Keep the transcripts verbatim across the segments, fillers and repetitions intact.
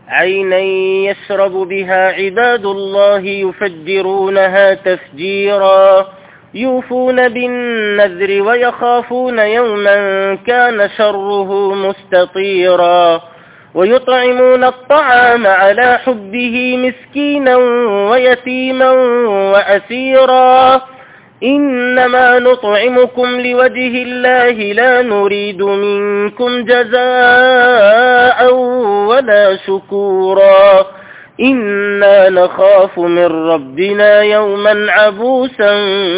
عينا يشرب بها عباد الله يفجرونها تفجيرا يوفون بالنذر ويخافون يوما كان شره مستطيرا ويطعمون الطعام على حبه مسكينا ويتيما وأسيرا إنما نطعمكم لوجه الله لا نريد منكم جزاء ولا شكورا إنا نخاف من ربنا يوما عبوسا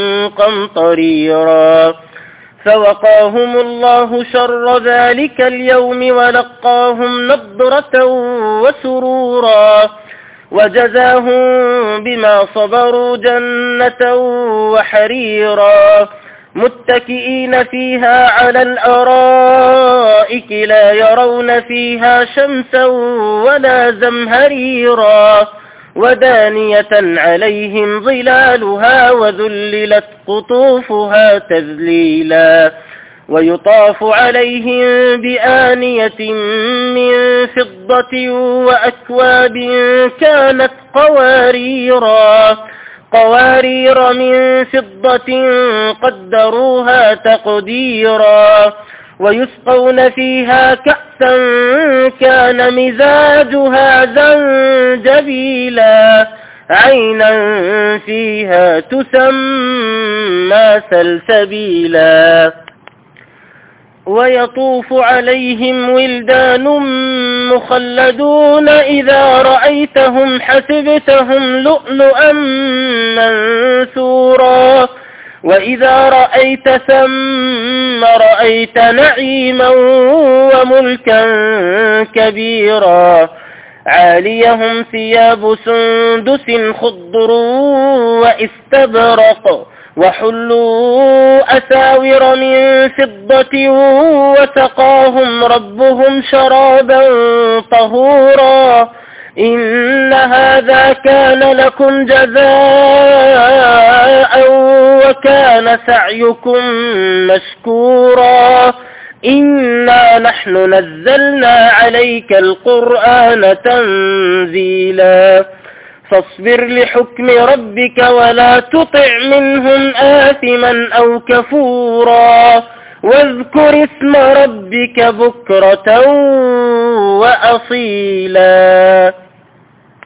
قمطريرا فوقاهم الله شر ذلك اليوم ولقاهم نضرة وسرورا وجزاهم بما صبروا جنة وحريرا متكئين فيها على الأرائك لا يرون فيها شمسا ولا زمهريرا ودانية عليهم ظلالها وذللت قطوفها تذليلا ويطاف عليهم بآنية من فضة وأكواب كانت قواريرا قوارير من فضة قدروها تقديرا ويسقون فيها كأسا كان مزاجها زنجبيلا عينا فيها تسمى سلسبيلا ويطوف عليهم ولدان مخلدون إذا رأيتهم حسبتهم لؤلؤا منثورا وإذا رأيت ثم رأيت نعيما وملكا كبيرا عاليهم ثياب سندس خضر واستبرق وحلوا أساور من فضة وسقاهم ربهم شرابا طهورا إن هذا كان لكم جزاء وكان سعيكم مشكورا إنا نحن نزلنا عليك القرآن تنزيلا فاصبر لحكم ربك ولا تطع منهم آثما أو كفورا واذكر اسم ربك بكرة وأصيلا.